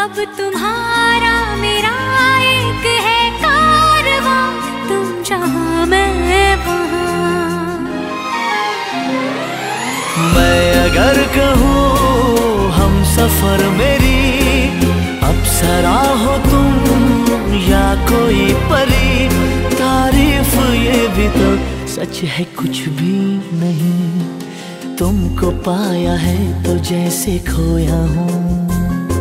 अब तुम्हारा मेरा एक है कारवां, तुम जहां मैं वहां। मैं अगर कहूँ हम सफर मेरी, अप्सरा हो तुम या कोई परी, तारीफ ये भी तो सच है कुछ भी नहीं। तुमको पाया है तो जैसे खोया हूँ।